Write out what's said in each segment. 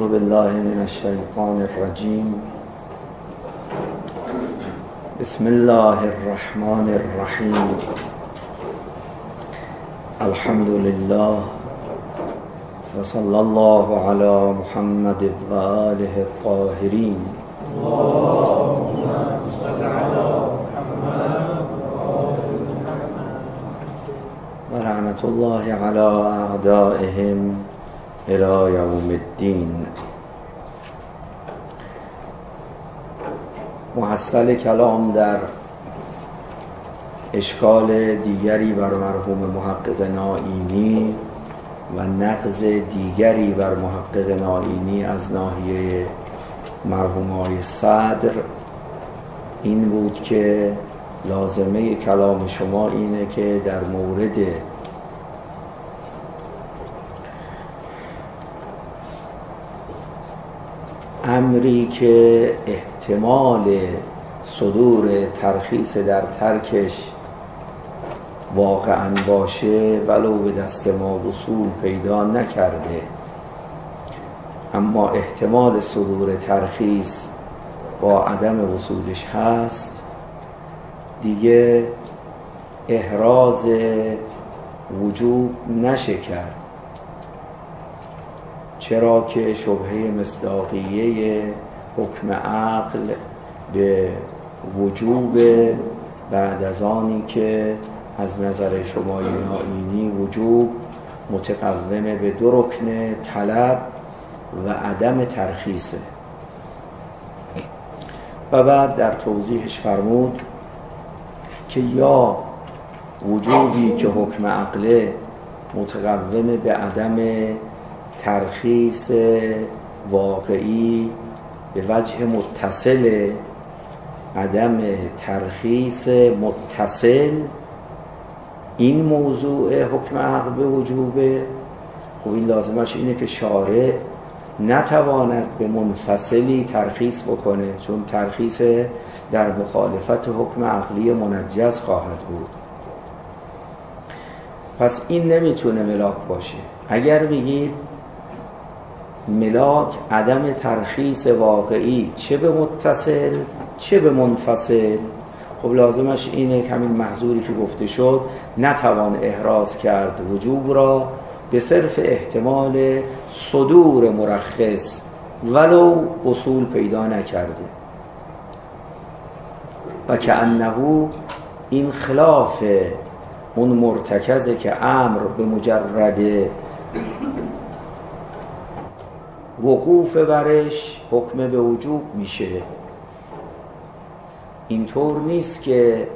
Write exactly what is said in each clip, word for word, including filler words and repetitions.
اعوذ بالله من الشیطان الرجیم. بسم الله الرحمن الرحیم. الحمد لله و صلی الله علی محمد و آله الطاهرین. اللهم صل علی محمد و لعنت الله علی اعدائهم الی یوم الدین. محصل کلام در اشکال دیگری بر مرحوم محقق نائینی و نقض دیگری بر محقق نائینی از ناحیه مرحوم آقای صدر این بود که لازمه کلام شما اینه که در مورد امری که احتمال صدور ترخیص در ترکش واقعا باشه ولو به دست ما وصول پیدا نکرده، اما احتمال صدور ترخیص با عدم وصولش هست، دیگه احراز وجوب نشه کرد، چرا که شبهه مصداقیه حکم عقل به وجوب بعد از آنی که از نظر شما نائینی وجوب متقوم به دو رکن طلب و عدم ترخیصه. و بعد در توضیحش فرمود که یا وجوبی که حکم عقله متقوم به عدم ترخیص واقعی به وجه متصل، عدم ترخیص متصل این موضوع حکم عقل به وجوبه. خب این لازمش اینه که شارع نتواند به منفصلی ترخیص بکنه، چون ترخیص در مخالفت حکم عقلی منجز خواهد بود. پس این نمیتونه ملاک باشه. اگر بگید ملاک عدم ترخیص واقعی چه به متصل چه به منفصل، خب لازمش اینه که همین محظوری که گفته شد نتوان احراز کرد وجوب را به صرف احتمال صدور مرخص ولو وصول پیدا نکرده. و کأنه این خلاف اون مرتکزه که امر به مجرد وقوف برش حکم به وجوب میشه. اینطور نیست که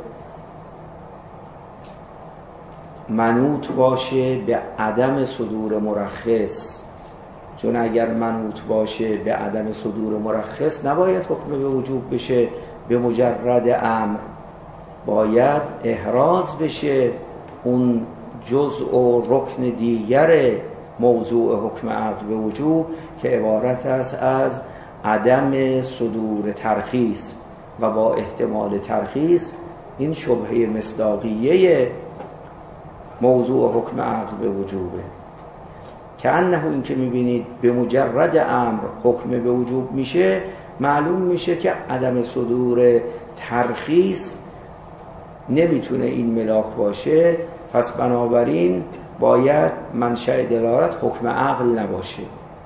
منوط باشه به عدم صدور مرخص، چون اگر منوط باشه به عدم صدور مرخص نباید حکم به وجوب بشه به مجرد امر، باید احراز بشه اون جزء و رکن دیگر موضوع حکم عقل به وجوب که عبارت است از عدم صدور ترخیص و با احتمال ترخیص. این شبهه مصداقیه موضوع حکم عقل به وجوبه. که انه این که میبینید به مجرد امر حکم به وجوب میشه، معلوم میشه که عدم صدور ترخیص نمیتونه این ملاک باشه. پس بنابراین باید منشأ دلالت حکم عقل نباشه.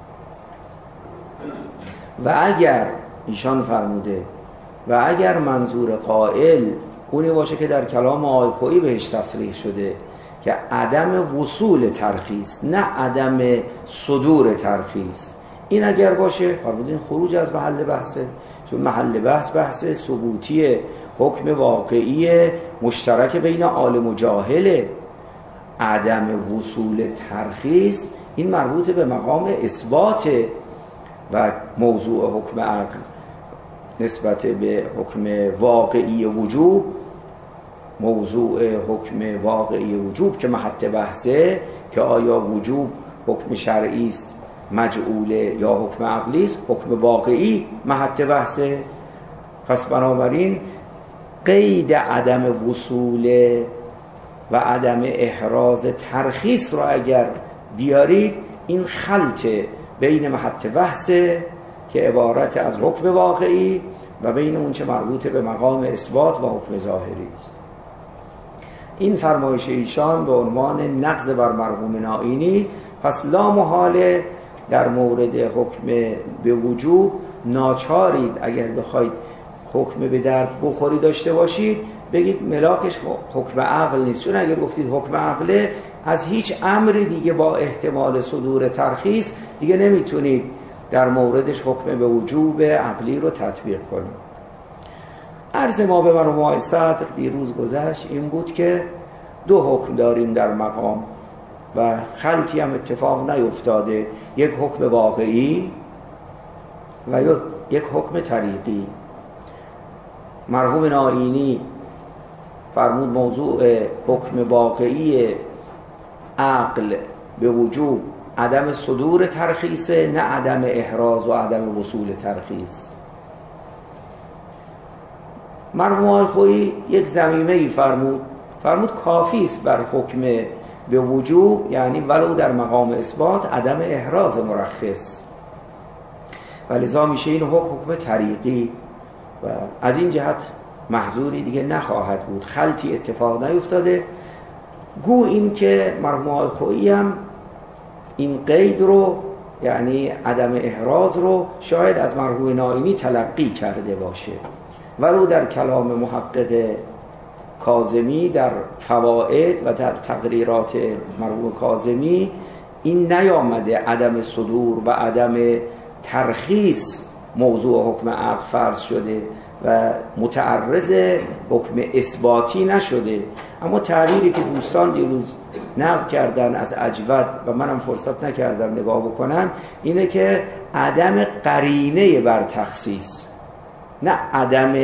و اگر ایشان فرموده و اگر منظور قائل اونی باشه که در کلام آقای خویی بهش تصریح شده که عدم وصول ترخیص نه عدم صدور ترخیص، این اگر باشه فرمودین خروج از محل بحثه، چون محل بحث بحث ثبوتی حکم واقعی مشترک بین عالم و جاهله. عدم وصول ترخیص این مربوط به مقام اثبات و موضوع حکم عقل نسبت به حکم واقعی وجوب. موضوع حکم واقعی وجوب که محط بحثه که آیا وجوب حکم شرعی است مجعوله یا حکم عقلی است، حکم واقعی محط بحثه. پس بنابراین قید عدم وصول و عدم احراز ترخیص را اگر بیارید این خلط بین محط بحثه که عبارت از حکم واقعی و بین اون چه مربوط به مقام اثبات و حکم ظاهری است. این فرمایش ایشان به عنوان نقض بر مرحوم نائینی، پس لا محاله در مورد حکم به وجوب ناچارید اگر بخواید حکم به درد بخوری داشته باشید بگید ملاکش حکم عقل نیست، چون اگر گفتید حکم عقله از هیچ امری دیگه با احتمال صدور ترخیص دیگه نمیتونید در موردش حکم به وجوب عقلی رو تطبیق کنید. عرض ما به مرحوم آقای صدر دیروز گذشت این بود که دو حکم داریم در مقام و خلطی هم اتفاق نیفتاده، یک حکم واقعی و یک حکم طریقی. مرحوم نائینی فرمود موضوع حکم واقعی عقل به وجوب عدم صدور ترخیصه، نه عدم احراز و عدم وصول ترخیص. مرحوم آقای خویی یک ضمیمه ای فرمود فرمود کافی است بر حکم به وجوب، یعنی ولو در مقام اثبات عدم احراز مرخص، و لذا میشه این حکم حکم طریقی و از این جهت محظوری دیگه نخواهد بود، خلطی اتفاق نیفتاده. گو این که مرحوم آقای خویی هم این قید رو یعنی عدم احراز رو شاید از مرحوم نائینی تلقی کرده باشه، ولو در کلام محقق کاظمی در فوائد و در تقریرات مرحوم کاظمی این نیامده عدم صدور و عدم ترخیص موضوع حکم عقل فرض شده و متعرض حکم اثباتی نشده. اما تعبیری که دوستان دیروز نقل کردن از اجود و منم فرصت نکردم نگاه بکنم اینه که عدم قرینه بر تخصیص، نه عدم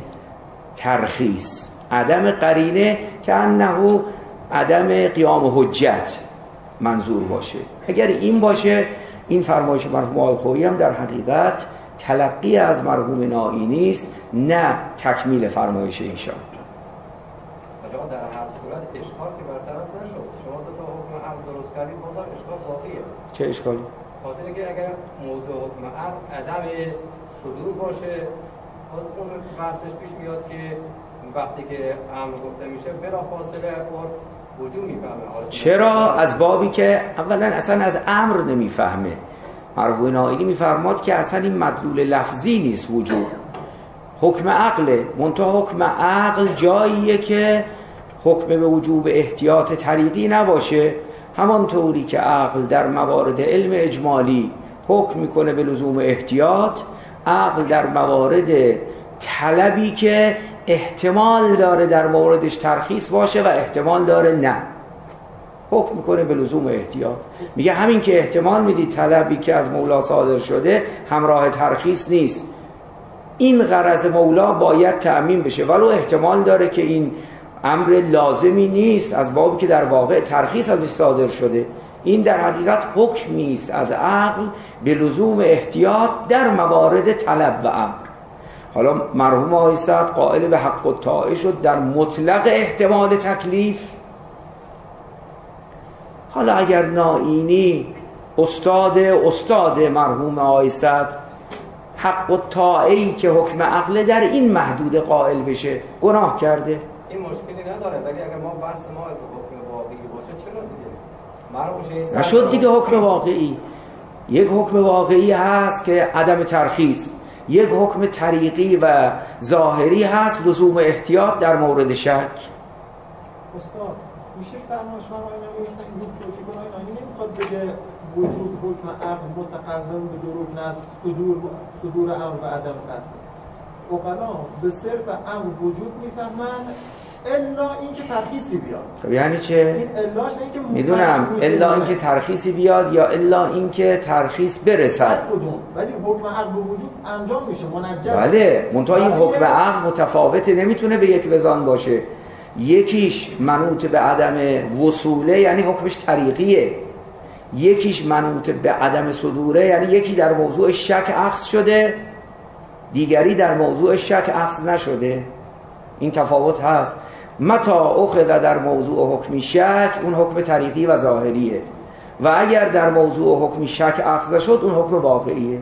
ترخیص. عدم قرینه که انه عدم قیام حجت منظور باشه. اگر این باشه این فرمایش مرحوم آقای خویی هم در حقیقت تلقی از مرحوم نائینی است، نه تکمیل فرمایش ایشان. اما در هر صورت اشکال که برطرف نشد، شما دو تا حکم عقل درست کردید بازم اشکال باقیه. چه اشکالی؟ خاطر که اگر موضوع حکم عقل عدم صدور باشه، باز اون بحثش پیش میاد که وقتی که امر گفته میشه بلا فاصله اور وجود میفهمه. چرا؟ از بابی که اولا اصلا از امر نمیفهمه. مرحوم نائینی میفرماد که اصلا این مدلول لفظی نیست وجود، حکم عقله. منتها حکم عقل جاییه که حکم به وجوب احتیاط طریقی نباشه، همانطوری که عقل در موارد علم اجمالی حکم میکنه به لزوم احتیاط، عقل در موارد طلبی که احتمال داره در موردش ترخیص باشه و احتمال داره نه، حکم میکنه به لزوم احتیاط. میگه همین که احتمال میدی طلبی که از مولا صادر شده همراه ترخیص نیست، این غرض مولا باید تأمین بشه، ولو احتمال داره که این امر لازمی نیست از بابی که در واقع ترخیص ازش صادر شده. این در حقیقت حکمی است از عقل به لزوم احتیاط در موارد طلب و امر. حالا مرحوم آقای صدر قائل به حق الطاعه شد در مطلق احتمال تکلیف. حالا اگر نائینی استاد استاد مرحوم آقای صدر حق الطاعه‌ای که حکم عقل در این محدود قائل بشه گناه کرده. این مشکلی نداره، ولی اگر ما بحث ما از حکم واقعی باشه چرا دیگه مرحوم نشد دیگه حکم واقعی. یک حکم واقعی هست که عدم ترخیص، یک حکم طریقی و ظاهری هست لزوم احتیاط در مورد شک. استاد میشه فرمایش من آقای نمی‌رسن این توجیه کنه آقای نمیخواد بگه وجود حکم عقل متقدم به دو رکن است، صدور صدور امر و عدم ترخیص. عقلا به صرف امر وجود میفهمن الا اینکه ترخیصی بیاد. خب یعنی چه؟ این الاش نه اینکه میدونم الا اینکه ترخیصی بیاد یا الا اینکه ترخیص برسد. ولی حکم عقل به وجود انجام میشه منجز. بله، منتها این حکم عقل متفاوته، نمیتونه به یک وزان باشه. یکیش منوط به عدم وصوله یعنی حکمش طریقیه، یکیش منوط به عدم صدوره یعنی یکی در موضوع شک اخذ شده دیگری در موضوع شک اخذ نشده. این تفاوت هست. متا اخذ در موضوع حکمی شک اون حکم طریقی و ظاهریه، و اگر در موضوع حکمی شک اخذ شد اون حکم واقعیه.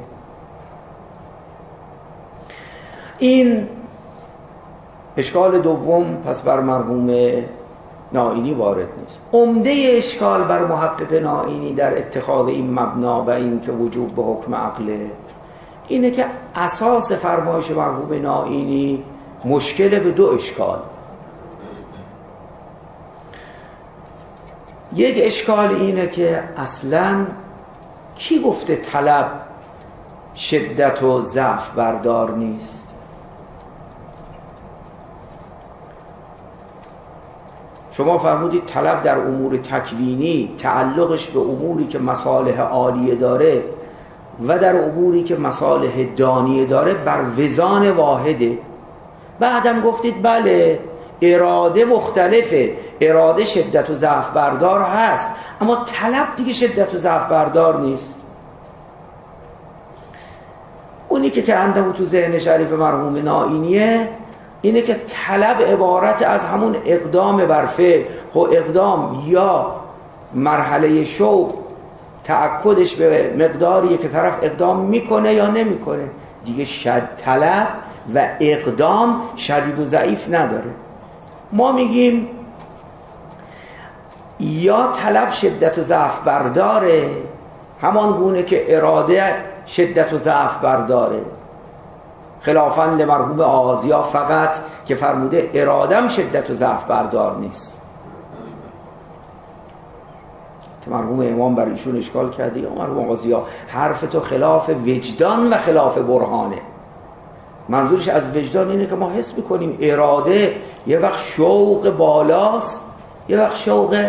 این اشکال دوم پس بر مرحوم نائینی وارد نیست. عمده اشکال بر محقق نائینی در اتخاذ این مبنا و این که وجوب به حکم عقله اینه که اساس فرمایش مرحوم نائینی مشکل به دو اشکال. یک اشکال اینه که اصلاً کی گفته طلب شدت و ضعف بردار نیست؟ شما فرمودید طلب در امور تکوینی تعلقش به اموری که مصالح عالیه داره و در اموری که مصالح دانیه داره بر وزان واحده. بعدم گفتید بله اراده مختلفه، اراده شدت و ضعف بردار هست، اما طلب دیگه شدت و ضعف بردار نیست. اونی که که اندامو تو ذهن شریف مرحوم نائینیه اینه که طلب عبارت از همون اقدام بر فعل و اقدام یا مرحله شوق تأکدش به مقداریه که طرف اقدام میکنه یا نمیکنه دیگه. شد طلب و اقدام شدید و ضعیف نداره. ما میگیم یا طلب شدت و ضعف برداره همان گونه که اراده شدت و ضعف برداره، خلافاً لمرحوم آغازیا فقط که فرموده ارادم شدت و ضعف بردار نیست، که مرحوم امام بر ایشون اشکال کرده یا مرحوم آغازیا حرف تو خلاف وجدان و خلاف برهانه. منظورش از وجدان اینه که ما حس میکنیم اراده یه وقت شوق بالاست یه وقت شوق،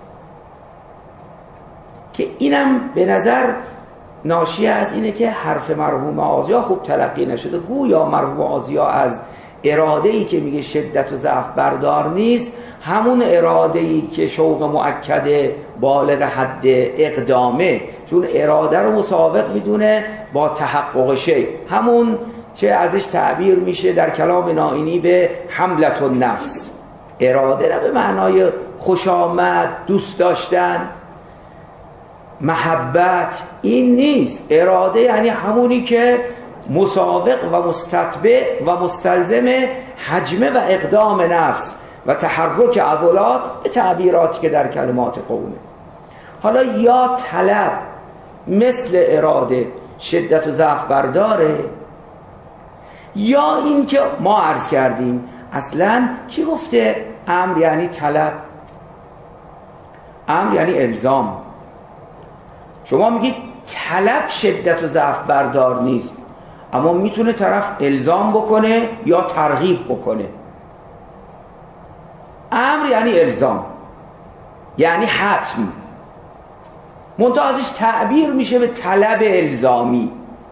که اینم به نظر ناشی از اینه که حرف مرحوم آغازیا خوب تلقی نشده. گویا مرحوم آغازیا از اراده‌ای که میگه شدت و ضعف بردار نیست همون اراده‌ای که شوق مؤکد بالغ حد اقدامه، چون اراده رو مساوق میدونه با تحقق شی، همون چه ازش تعبیر میشه در کلام نائینی به حملت النفس. اراده نه به معنای خوش آمد، دوست داشتن، محبت، این نیست. اراده یعنی همونی که مساوق و مستتبع و مستلزم حجمه و اقدام نفس و تحرک عضلات به تعبیراتی که در کلمات قومه. حالا یا طلب مثل اراده شدت و ضعف برداره، یا این که ما عرض کردیم اصلا کی گفته امر یعنی طلب؟ امر یعنی الزام. شما میگید طلب شدت و ضعف بردار نیست، اما میتونه طرف الزام بکنه یا ترغیب بکنه. امر یعنی الزام، یعنی حتم، منتها ازش تعبیر میشه به طلب الزامی.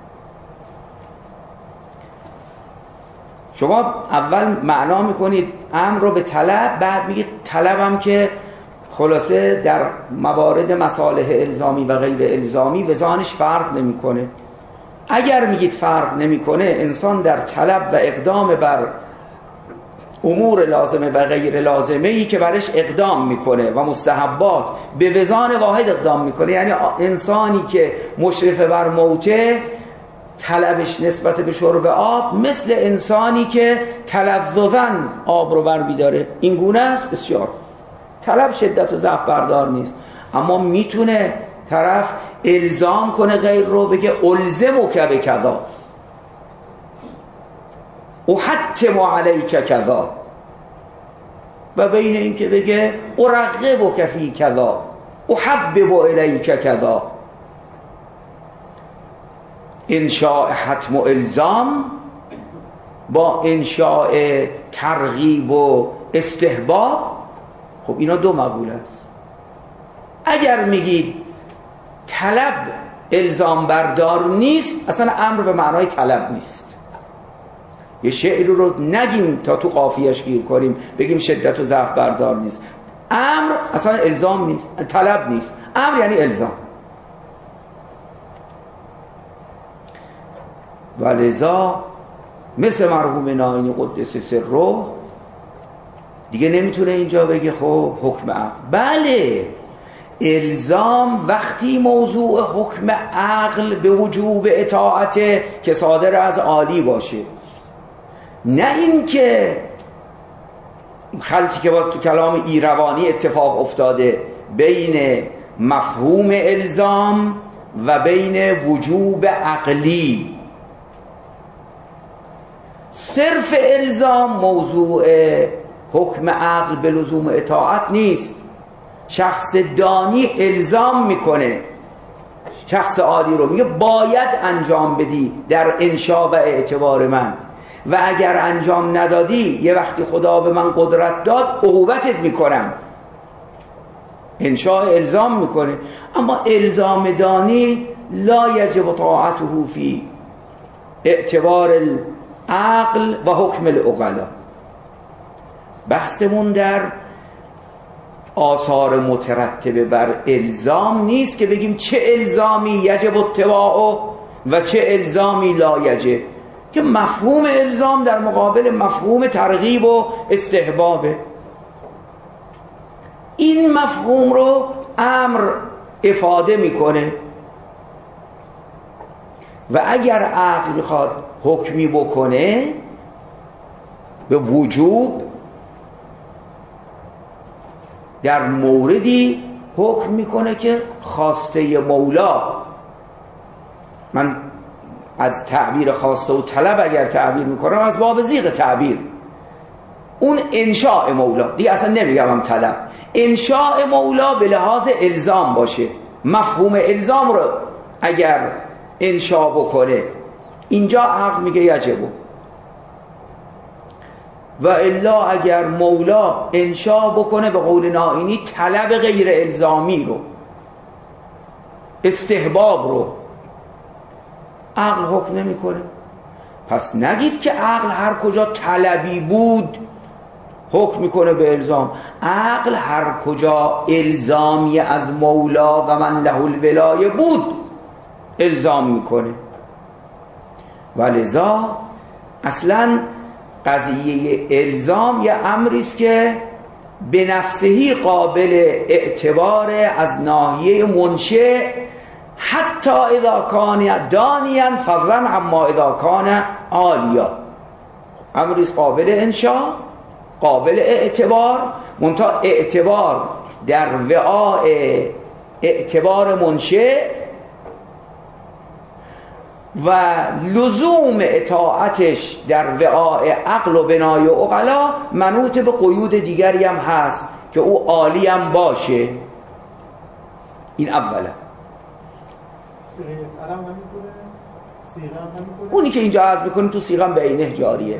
شما اول معنا میکنید امر رو به طلب، بعد میگید طلبم که خلاصه در موارد مصالح الزامی و غیر الزامی وزانش فرق نمیکنه. اگر میگید فرق نمیکنه، انسان در طلب و اقدام بر امور لازمه و غیر لازمه ای که برش اقدام میکنه و مستحبات به وزان واحد اقدام میکنه، یعنی انسانی که مشرف بر موته طلبش نسبت به شرب آب مثل انسانی که تلذذاً آب رو بر می‌داره. این گونه است. بسیار طلب شدت و ضعف بردار نیست، اما میتونه طرف الزام کنه غیر رو، بگه الزمک بکذا، احتم علیک کذا، و بین این که بگه ارغبک فی کذا، احبب الیک کذا. انشاء حتم و الزام با انشاء ترغیب و استحباب، خب اینا دو مقوله است. اگر میگید طلب الزام بردار نیست، اصلا امر به معنای طلب نیست. یه شعر رو نگیم تا تو قافیه‌اش گیر کنیم بگیم شدت و ضعف بردار نیست. امر اصلا الزام نیست، طلب نیست. امر یعنی الزام. و لذا مثل مرحوم نائینی قدس سره دیگه نمیتونه اینجا بگه خب حکم عقل. بله الزام وقتی موضوع حکم عقل به وجوب اطاعت که صادر از عالی باشه، نه این که خلطی که باز تو کلام ایروانی اتفاق افتاده بین مفهوم الزام و بین وجوب عقلی. صرف الزام موضوع حکم عقل به لزوم اطاعت نیست. شخص دانی الزام میکنه شخص عالی رو، میگه باید انجام بدی در انشا و اعتبار من، و اگر انجام ندادی یه وقتی خدا به من قدرت داد عقوبتت میکنم. انشاء الزام میکنه. اما الزام دانی لا یجب طاعته فی اعتبار العقل و حکم العقلا. بحثمون در آثار مترتبه بر الزام نیست که بگیم چه الزامی یجب اتباعه و چه الزامی لا یجب، که مفهوم الزام در مقابل مفهوم ترغیب و استحبابه. این مفهوم رو امر افاده میکنه و اگر عقل میخواد حکمی بکنه به وجوب، در موردی حکم میکنه که خواسته مولا، من از تعبیر خواسته و طلب اگر تعبیر میکنم از باب زیغ تعبیر، اون انشاء مولا دیگه اصلا نمیگم هم طلب، انشاء مولا به لحاظ الزام باشه، مفهوم الزام رو اگر انشاء بکنه، اینجا عقل میگه یجبو. و الا اگر مولا انشاء بکنه به قول نائینی طلب غیر الزامی رو، استحباب رو، عقل حکم نمیکنه. پس نگید که عقل هر کجا طلبی بود حکم میکنه به الزام. عقل هر کجا الزامی از مولا و من له الولایه بود الزام میکنه. ولذا اصلا قضیه الزام یه امریست که به نفسهی قابل اعتبار از ناحیه منشأ، حتی اذا کان دانیا فضلا اما اذا کان عالیا. امریست قابل انشاء، قابل اعتبار، منتها اعتبار در وعاء اعتبار منشأ و لزوم اطاعتش در وعاء عقل و بنای و عقلا منوط به قیود دیگری هم هست که او عالی هم باشه. این اولا. اونی که اینجا عرض میکنیم تو سیغم به اینه جاریه.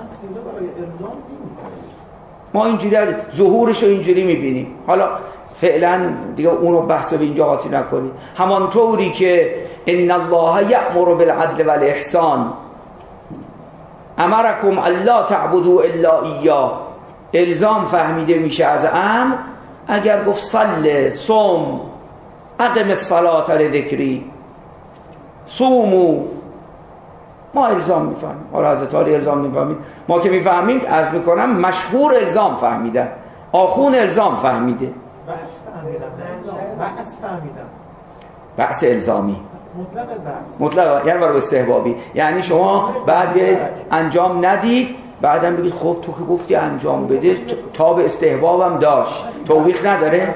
ما اینجوری ظهورش رو اینجوری میبینیم. حالا فعلا دیگه اونو بحث به اینجا قاطی نکنید. همانطوری که ان الله یأمر بالعدل والاحسان امرکم الا تعبدوا الا ایاه، الزام فهمیده میشه از امر. اگر گفت صل صم اقم الصلاة لذکری صومو، ما الزام میفهمیم. حالا حضرت علی الزام میفهمیم، ما که میفهمیم عرض میکنم مشهور الزام فهمیدن، آخون الزام فهمیده، بحث فهمیدن، بحث الزامی مطلق بحث، مطلق یعنی برای استحبابی. یعنی شما بعد بیاید انجام ندید بعدم بگید خب تو که گفتی انجام بده تا به استحبابم داشت، توبیخ نداره.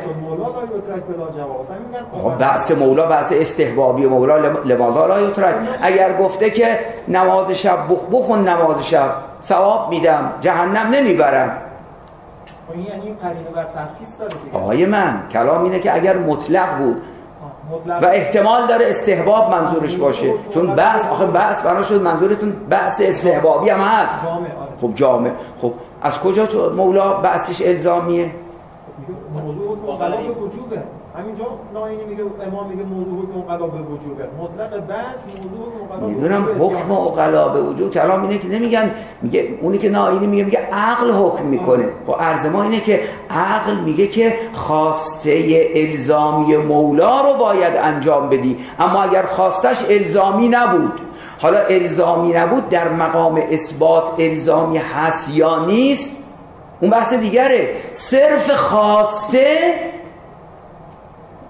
خب بحث مولا بحث استحبابی مولا لماذا لا یترک. اگر گفته که نماز شب بخون نماز شب ثواب میدم جهنم نمیبرم، این یعنی قرینه بر ترخیص داره دیگه. آقای من کلام اینه که اگر مطلق بود و احتمال داره استحباب منظورش باشه، چون بحث آخه بحث بنا شد منظورتون بحث استحبابی هم هست. خب جامع، خب از کجا تو مولا بحثش الزامیه؟ موضوع مقلا به وجوبه. همینجا ناینی میگه امام میگه موضوع مقلا به وجوبه، مطلق بحث موضوع مقلا. میدونم حکم مقلا به وجوب کلام اینه که نمیگن، میگه اونی که ناینی میگه میگه عقل حکم میکنه. خب عرض ما اینه که عقل میگه که خواسته الزامی مولا رو باید انجام بدی، اما اگر خواستش الزامی نبود، حالا الزامی نبود در مقام اثبات الزامی هست یا نیست اون بحث دیگره. صرف خواسته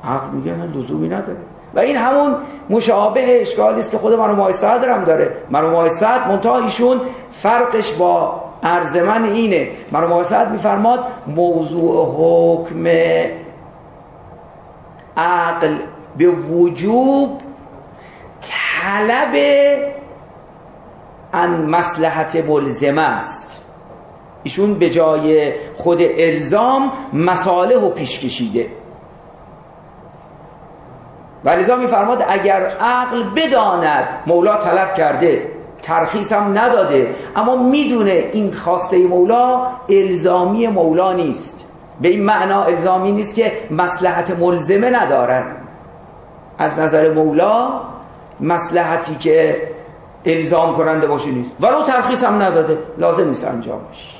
عقل میگه نه لزومی نداره. و این همون مشابه اشکالی است که خود مرحوم صدر هم داره. مرحوم صدر منتها ایشون فرقش با عرض من اینه، مرحوم صدر میفرماد موضوع حکم عقل به وجوب طلب ان مصلحت ملزمه است. ایشون به جای خود الزام مصالح رو پیش کشیده. ولذا میفرماد اگر عقل بداند مولا طلب کرده، ترخیص هم نداده، اما میدونه این خواسته مولا الزامی مولا نیست، به این معنا الزامی نیست که مصلحت ملزمه ندارد، از نظر مولا مصلحتی که الزام کننده باشه نیست، ولو ترخیص هم نداده لازم نیست انجامش.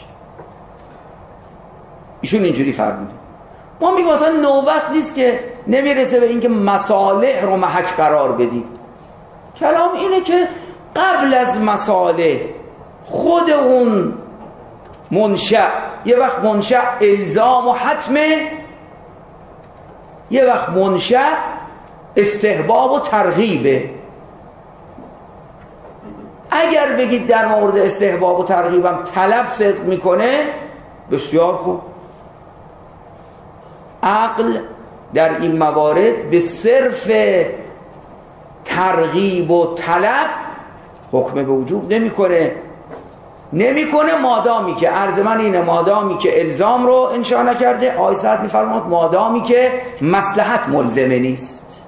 ایشون اینجوری فرموده. ما میگم مثلا نوبت نیست که نمیرسه به اینکه مصالح رو محک قرار بدیم. کلام اینه که قبل از مصالح خود اون منشأ، یه وقت منشأ الزام و حتمه، یه وقت منشأ استحباب و ترغیبه. اگر بگید در مورد استحباب و ترغیبم طلب صدق میکنه، بسیار خوب. عقل در این موارد به صرف ترغیب و طلب حکم به وجوب نمیکنه نمیکنه مادامی که عرض من اینه، مادامی که الزام رو انشاء نکرده. آیه صد میفرماد مادامی که مصلحت ملزمه نیست.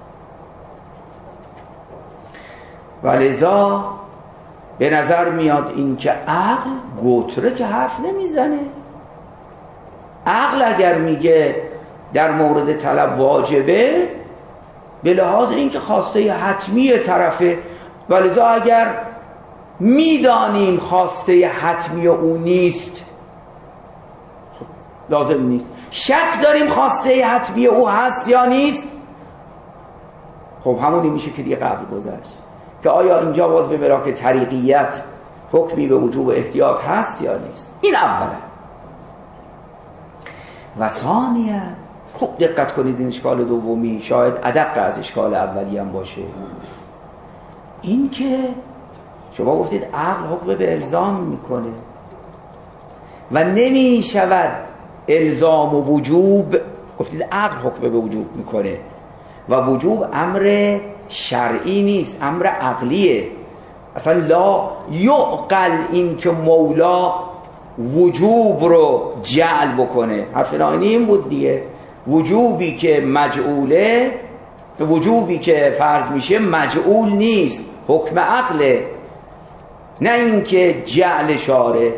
ولذا به نظر میاد این که عقل گوتره که حرف نمیزنه. عقل اگر میگه در مورد طلب واجبه، به لحاظ این که خواسته حتمی طرفه، ولذا اگر میدانیم خواسته حتمی او نیست، خب لازم نیست. شک داریم خواسته حتمی او هست یا نیست، خب همونی میشه که دیگه قبل گذشت که آیا اینجا باز به براک طریقیت حکمی به وجوب احتیاط هست یا نیست. این اوله. و ثانیه، خوب دقت کنید، این اشکال دومی شاید ادق از اشکال اولی هم باشه. این که شما گفتید عقل حکم به الزام میکنه و نمی شود الزام و وجوب. گفتید عقل حکم به وجوب میکنه و وجوب امر شرعی نیست، امر عقلیه. اصلا لا یعقل این که مولا وجوب رو جعل بکنه. حرف ناینی این بود دیگه، وجوبی که مجعوله، وجوبی که فرض میشه مجعول نیست، حکم عقله، نه اینکه جعل شاره.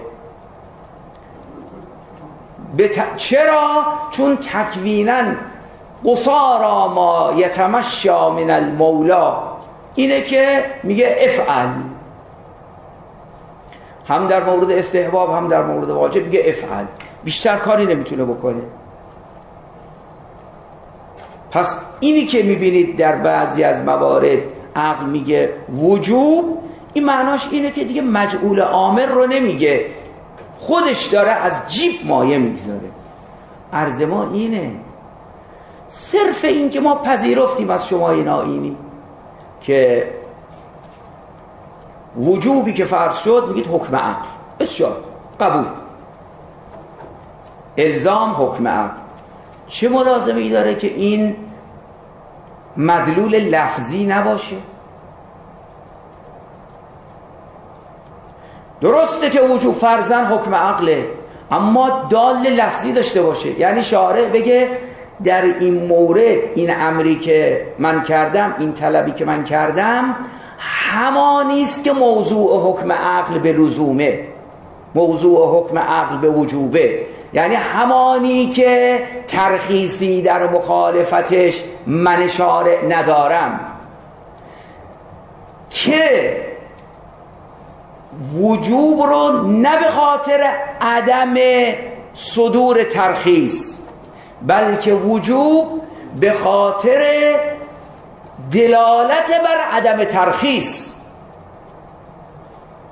بت... چرا؟ چون تکویناً قصارا ما یتمشى من المولا اینه که میگه افعل، هم در مورد استحباب هم در مورد واجب میگه افعل، بیشتر کاری نمیتونه بکنه. پس اینی که میبینید در بعضی از موارد عقل میگه وجوب، این معناش اینه که دیگه مجعول آمر رو نمیگه، خودش داره از جیب مایه میگذاره. عرض ما اینه، صرف این که ما پذیرفتیم از شما اینایی که وجوبی که فرض شد میگید حکم عقل، بسیار قبول، الزام حکم عقل. چه ملازمه ای داره که این مدلول لفظی نباشه؟ درسته که وجوب فرضاً حکم عقله، اما دال لفظی داشته باشه، یعنی شارع بگه در این مورد این امری که من کردم، این طلبی که من کردم همانی است که موضوع حکم عقل به لزومه، موضوع حکم عقل به وجوبه، یعنی همانی که ترخیصی در مخالفتش من شارع ندارم، که وجوب رو نه به خاطر عدم صدور ترخیص، بلکه وجوب به خاطر دلالت بر عدم ترخیص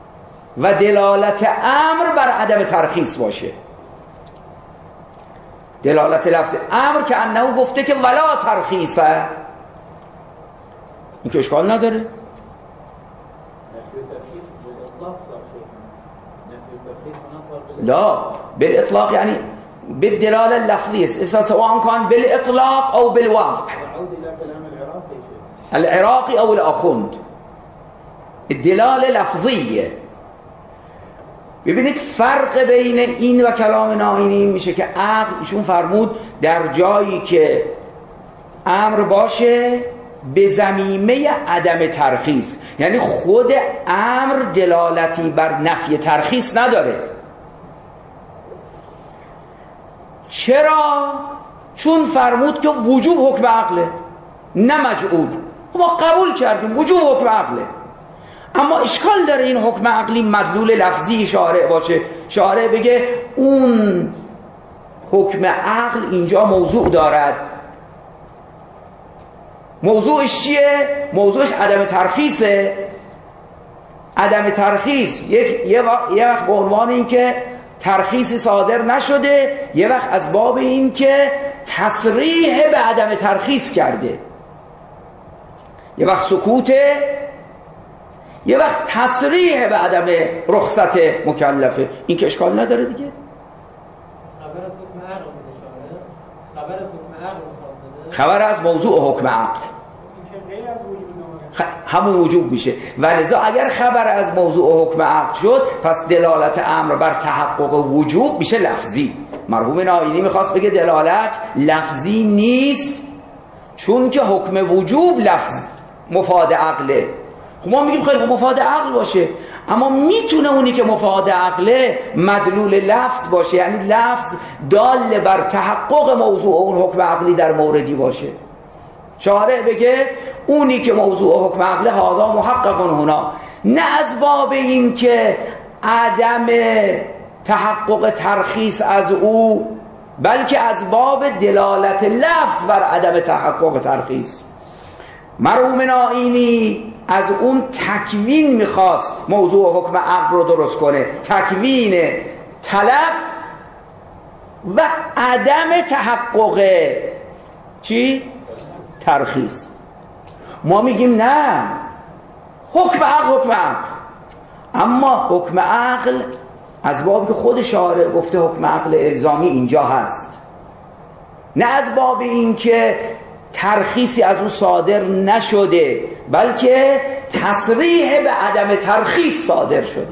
و دلالت امر بر عدم ترخیص باشه. دلالت لفظی امر که انه گفته که ولا ترخیصه، این که اشکال نداره. لا بالاطلاق یعنی بالدلاله اللفظيه سواء كان بالاطلاق او بالوضع. العراقي او الاخوند الدلاله لفظیه. ببینید فرق بین این و کلام نائینی میشه که عقل ایشون فرمود در جایی که امر باشه به ضمیمه عدم ترخیص، یعنی خود امر دلالتی بر نفی ترخیص نداره. چرا؟ چون فرمود که وجوب حکم عقله نه مجعول. ما قبول کردیم وجوب حکم عقله، اما اشکال داره این حکم عقلی مدلول لفظی شارع باشه، شارع بگه اون حکم عقل اینجا موضوع دارد. موضوعش چیه؟ موضوعش عدم ترخیصه. عدم ترخیص یک یه وقت, یه وقت به عنوان این که ترخیصی صادر نشده، یه وقت از باب این که تصریح به عدم ترخیص کرده، یه وقت سکوته، یه وقت تصریح به عدم رخصت مکلفه. این که اشکال نداره دیگه. خبر از حکم عقل بده، خبر از حکم عقل بده، خبر از موضوع حکم عقل همون وجوب میشه. ولذا اگر خبر از موضوع حکم عقل شد پس دلالت امر بر تحقق وجوب میشه لفظی. مرحوم نائینی میخواست بگه دلالت لفظی نیست چون که حکم وجوب لفظ مفاد عقله. خب ما میگیم خیلی مفاد عقل باشه، اما میتونه اونی که مفاد عقله مدلول لفظ باشه، یعنی لفظ دال بر تحقق موضوع اون حکم عقلی در موردی باشه. شارع بگه اونی که موضوع حکم عقله هذا محقق هنا، نه از باب این که عدم تحقق ترخیص از او، بلکه از باب دلالت لفظ بر عدم تحقق ترخیص. مرحوم نائینی از اون تکوین میخواست موضوع حکم عقل رو درست کنه، تکوین طلب و عدم تحقق چی؟ ترخیص. ما میگیم نه، حکم عقل حکم عقل، اما حکم عقل از باب که خود شارع گفته حکم عقل الزامی اینجا هست، نه از باب این که ترخیصی از اون صادر نشده بلکه تصریح به عدم ترخیص صادر شده.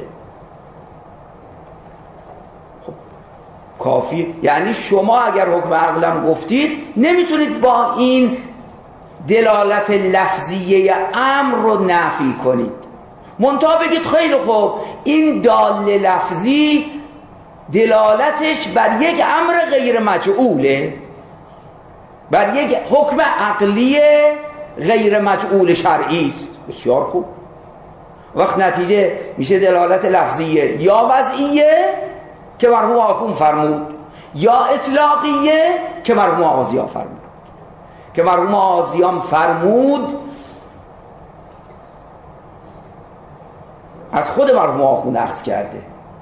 خب کافی، یعنی شما اگر حکم عقلم گفتید نمیتونید با این دلالت لفظیه امر رو نفی کنید، منتها بگید خیلی خوب این دال لفظی دلالتش بر یک امر غیر مجعوله، بر یک حکم عقلی غیر مجعول شرعی است. بسیار خوب، وقت نتیجه میشه دلالت لفظیه یا وضعیه که مرحوم آخوند فرمود، یا اطلاقیه که مرحوم آغازیان فرمود. که مرحوم آغازیان فرمود از خود مرحوم آخوند اخذ کرده.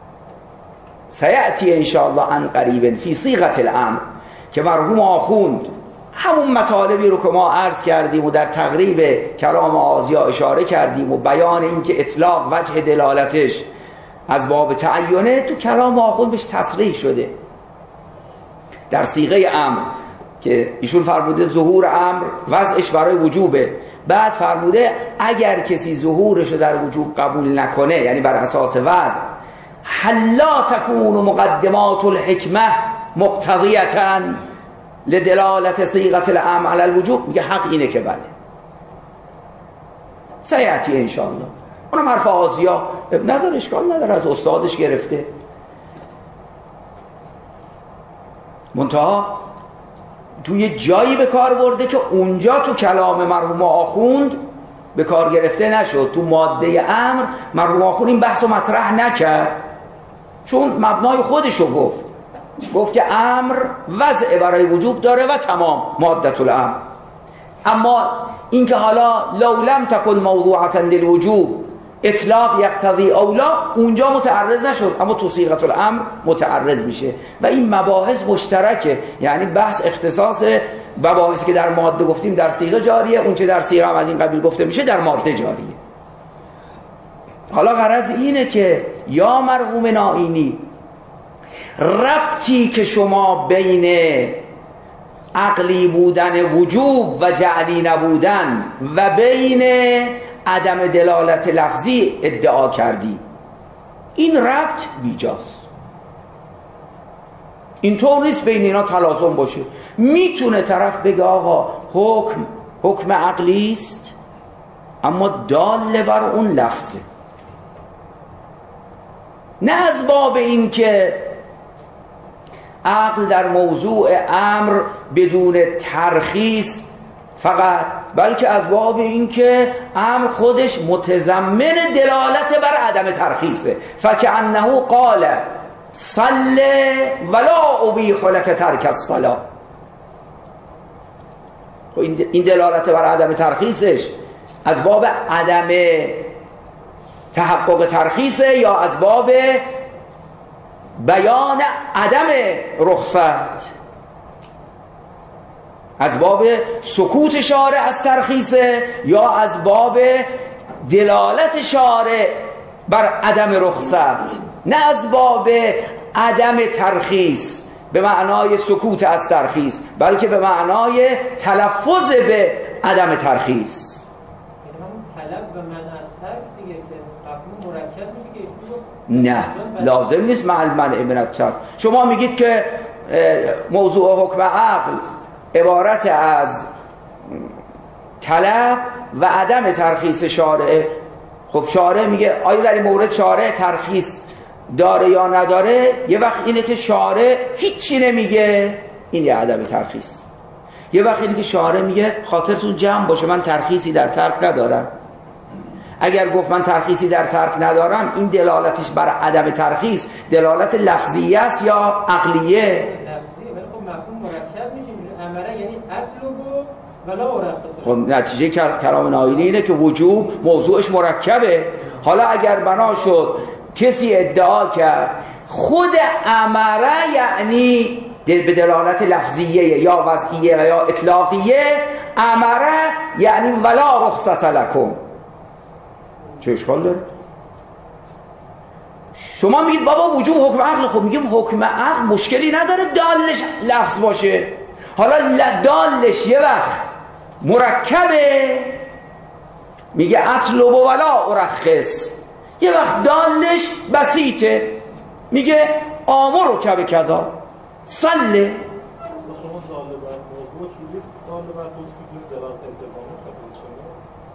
سیأتی انشاءالله عن قریب فی صیغة الامر، که مرحوم آخوند همون مطالبی رو که ما عرض کردیم و در تقریب کلام آغازیا اشاره کردیم و بیان این که اطلاق وجه دلالتش از باب تعینه، تو کلام آخوند بهش تصریح شده در صیغه امر، که ایشون فرموده ظهور امر وضعش برای وجوبه، بعد فرموده اگر کسی ظهورش رو در وجوب قبول نکنه، یعنی بر اساس وضع، حلا تکون مقدمات الحکمه مقتضیتا لدلالت صیغه الامر علی الوجوب، میگه حق اینه که بله. سیأتی انشاءالله. اونم حرف آغازیا نداره، اشکال نداره، از استادش گرفته. منتها توی جایی به کار برده که اونجا تو کلام مرحوم آخوند به کار گرفته نشد. تو ماده امر مرحوم آخوند این بحث رو مطرح نکرد، چون مبنای خودشو گفت گفت که امر وضع برای وجوب داره و تمام مادة الامر. اما اینکه حالا لو لم تکن موضوعة للوجوب اطلاق یقتضی اولا اونجا متعرض نشد، اما تو صیغه الامر متعرض میشه و این مباحث مشترکه، یعنی بحث اختصاص مباحثی که در ماده گفتیم در صیغه جاریه، اون چه در صیغه هم از این قبیل گفته میشه در ماده جاریه. حالا غرض اینه که یا مرحوم نائینی، ربطی که شما بین عقلی بودن وجوب و جعلی نبودن و بین عدم دلالت لفظی ادعا کردی، این ربط بیجاست. اینطور نیست بین اینا تلازم باشه. میتونه طرف بگه آقا حکم حکم عقلی است اما دال بر اون لفظه، نه از باب این که عقل در موضوع امر بدون ترخیص فقط، بلکه از باب این که امر خودش متضمن دلالت بر عدم ترخیصه. فکأنه قال صل ولا ابیح لک ترک الصلاة. خب این دلالت بر عدم ترخیصش از باب عدم تحقق ترخیصه یا از باب بیان عدم رخصت، از باب سکوت شارع از ترخیصه یا از باب دلالت شارع بر عدم رخصت، نه از باب عدم ترخیص به معنای سکوت از ترخیص، بلکه به معنای تلفظ به عدم ترخیص. طلب و منع از ترک دیگه که مفهوم مرکب میشه که نه لازم نیست مع المنع من الترک. شما میگید که موضوع حکم عقل عبارت از طلب و عدم ترخیص شارع. خب شارع میگه آیا در این مورد شارع ترخیص داره یا نداره؟ یه وقت اینه که شارع هیچی نمیگه، این یه عدم ترخیص. یه وقت اینه که شارع میگه خاطرتون جمع باشه من ترخیصی در ترک ندارم. اگر گفت من ترخیصی در ترک ندارم، این دلالتش بر عدم ترخیص دلالت لفظیه است یا عقلیه؟ لفظیه، ولی خب مفهوم مرکب میشه. امره یعنی اطلب ولا ارخص. خب نتیجه کلام نائینی اینه که وجوب موضوعش مرکبه. حالا اگر بنا شد کسی ادعا کرد خود امره یعنی به دلالت لفظیه یا وضعیه و یا اطلاقیه، امره یعنی ولا رخصت لکم، چه اشکال داره؟ شما میگید بابا وجوب حکم عقل. خب میگیم حکم عقل مشکلی نداره دالش لفظ باشه. حالا دالش یه وقت مرکبه میگه اطلب ولا ارخص، یه وقت دالش بسیطه میگه آمر کبه کذا صله. شما داله بر موضوع چجوری داله بر توصیف دلالت التزامه ثابت شده؟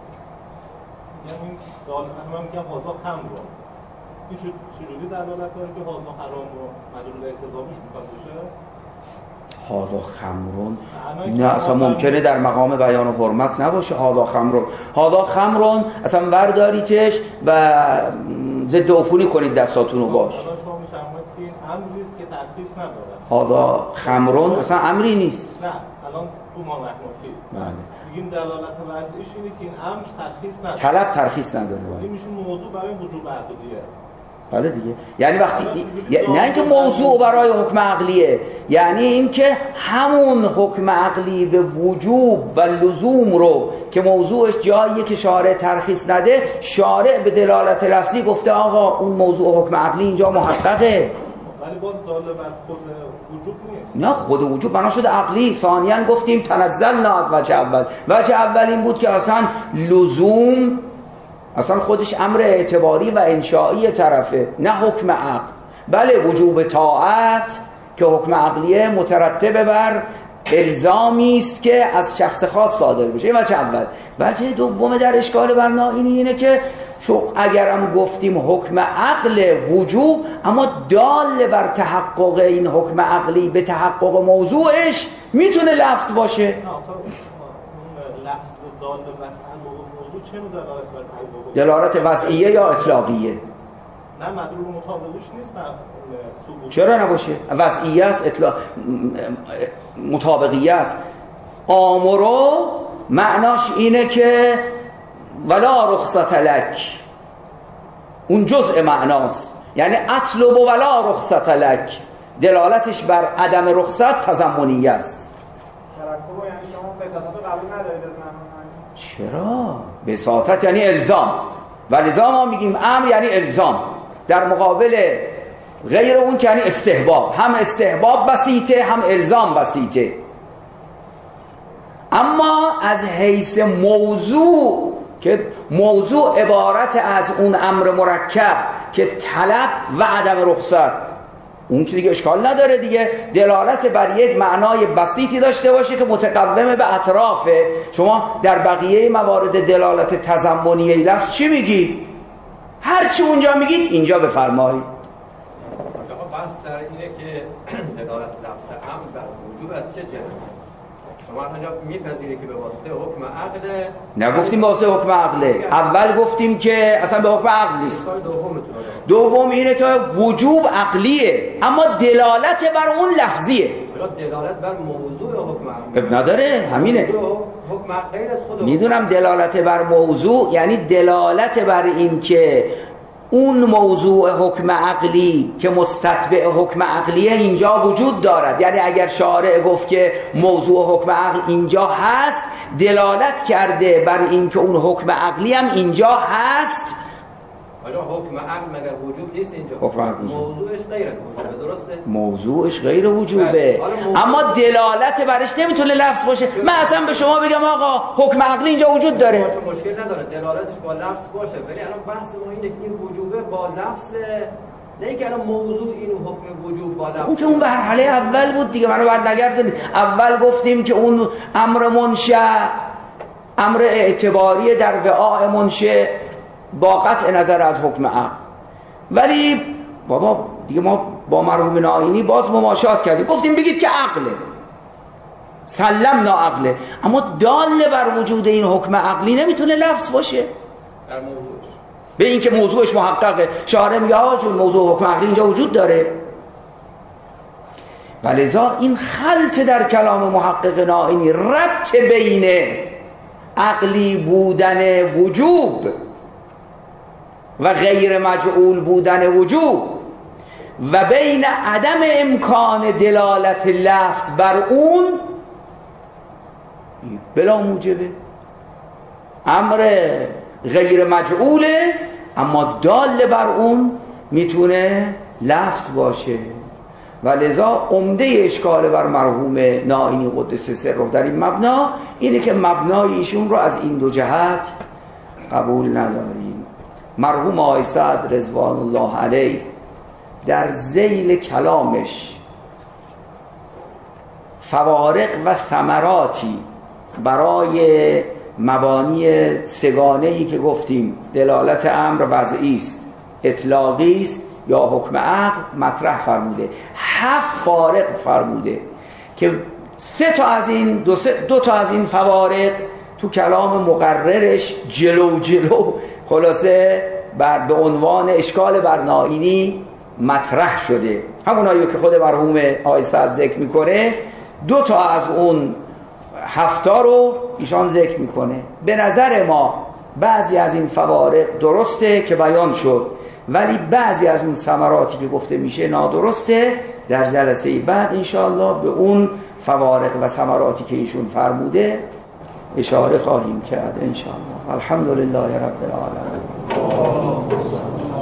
یعنی داله من میگم هازا خمر رو این چجوری دلالت داره که هازا حرام رو مدلول التزامش میخواد بشه؟ هازا خمرون نه اصلا ممکنه در مقام بیان و حرمت نباشه. هازا خمرون هازا خمرون اصلا ورداریتش و ضد عفونی کنید دستاتون رو باش. شما میفرمایید که این امری است که ترخیص نداره. هازا خمرون اصلا امری نیست. نه الان تو ما محنوفی بله میگیم دلالت وضعیش اینه که این امر ترخیص نداره. طلب ترخیص نداره. این میشه موضوع برای وجوب عقلیه. بله دیگه، یعنی وقتی نه اینکه موضوع برای حکم عقلیه، یعنی اینکه همون حکم عقلی به وجوب و لزوم رو که موضوعش جاییه که شارع ترخیص نده، شارع به دلالت لفظی گفته آقا اون موضوع حکم عقلی اینجا محققه، ولی باز داله بر خود وجوب نیست. نه خود وجوب بنا شده عقلی. ثانیاً گفتیم تنزلنا از وجه اول. وجه اول این بود که اصلا لزوم اصلا خودش امر اعتباری و انشائی طرفه، نه حکم عقل. بله وجوب طاعت که حکم عقلیه مترتب بر الزامی است که از شخص خاص صادر بشه. این وجه اول. وجه دوم در اشکال بر نائینی اینه که شو اگرم گفتیم حکم عقل وجوب، اما دال بر تحقق این حکم عقلی به تحقق موضوعش میتونه لفظ باشه. نه لفظ دال بر موضوع چه دلالت بر تحقق؟ دلالت وضعیه یا اطلاقیه؟ نه مدلول مطابقش نیست. نه چرا نباشه؟ وضعیه است، اطلاق مطابقیه است. آمرو معناش اینه که ولا رخصت لک، اون جزء معناست. یعنی اطلب ولا رخصت لک، دلالتش بر عدم رخصت تضمنیه است. ترکب یعنی شما بساطت قبول ندارید از معنی؟ چرا؟ بساطت یعنی الزام، ولذا ما میگیم امر یعنی الزام، در مقابل غیر اون که یعنی استحباب. هم استحباب بسیطه، هم الزام بسیطه. اما از حیث موضوع، که موضوع عبارت از اون امر مرکب که طلب و عدم رخصت، اون که دیگه اشکال نداره دیگه، دلالت بر یک معنای بسیطی داشته باشه که متقوم به اطرافه. شما در بقیه موارد دلالت تضمنی لفظ چی میگی؟ هر چی اونجا میگید اینجا بفرمایید. بحث در اینه که دلالت لفظ امر بر وجوب از چه جهت؟ شما اینجا میپذیری که به واسطه حکم عقل؟ نگفتیم به واسطه حکم عقله، اول گفتیم که اصلا به حکم عقل نیست. دوم اینه که وجوب عقلیه اما دلالت بر اون لفظیه. دلالت بر موضوع حکم عقل اب نداره، همینه. حکم عقل از خود میدونم دلالت بر موضوع یعنی دلالت بر این که اون موضوع حکم عقلی که مستتبع حکم عقلیه اینجا وجود دارد. یعنی اگر شارع گفت که موضوع حکم عقل اینجا هست، دلالت کرده بر این که اون حکم عقلی هم اینجا هست. آجا حکم عقل مگر وجود نیست اینجا؟ حکم عقل موضوعش غیر از وجوبه، درسته؟ موضوعش غیر وجوبه، اما دلالت برش نمیتونه لفظ باشه. من اصلا به شما بگم آقا حکم عقلی اینجا وجود داره، مشکل نداره دلالتش با لفظ باشه، ولی الان بحث ما اینه که این وجوبه با لفظ، نه اینکه الان موضوع این حکم وجوب با لفظ. اون که اون به مرحله اول بود دیگه، منو بعد نگردونید. اول گفتیم که اون امر منشأ، امر اعتباری در وعاء منشأ با قطع نظر از حکم عقل. ولی بابا دیگه ما با مرحوم ناینی باز مماشات کردیم، گفتیم بگید که عقله، سلمنا عقله، اما دال بر وجود این حکم عقلی نمیتونه لفظ باشه در موضوعش، به این که موضوعش محققه. شارع میگه آقا چون موضوع حکم عقلی اینجا وجود داره. ولذا این خلط در کلام محقق ناینی، ربط بین عقلی بودن وجوب و غیر مجعول بودن وجوب و بین عدم امکان دلالت لفظ بر اون بلا موجبه. امر غیر مجعوله اما دال بر اون میتونه لفظ باشه. و لذا عمده اشکال بر مرحوم ناینی قدس سره در این مبنا اینه که مبنای ایشون رو از این دو جهت قبول نداریم. مرحوم آقای سعد رضوان الله علیه در ذیل کلامش فوارق و ثمراتی برای مبانی سگانه‌ای که گفتیم دلالت امر وضعی است، اطلاقی است یا حکم عقل مطرح فرموده. هفت فارق فرموده که سه تا از این دو, سه دو تا از این فوارق تو کلام مقررش جلو جلو خلاصه بر به عنوان اشکال بر ناینی مطرح شده. همونایی که خود مرحوم آقای سعد ذکر میکنه، دو تا از اون هفتا رو ایشان ذکر میکنه. به نظر ما بعضی از این فوارق درسته که بیان شد، ولی بعضی از اون ثمراتی که گفته میشه نادرسته. در جلسه بعد انشاءالله به اون فوارق و ثمراتی که ایشون فرموده اشاره خواهیم کرد انشاءالله. الحمدلله رب العالمین.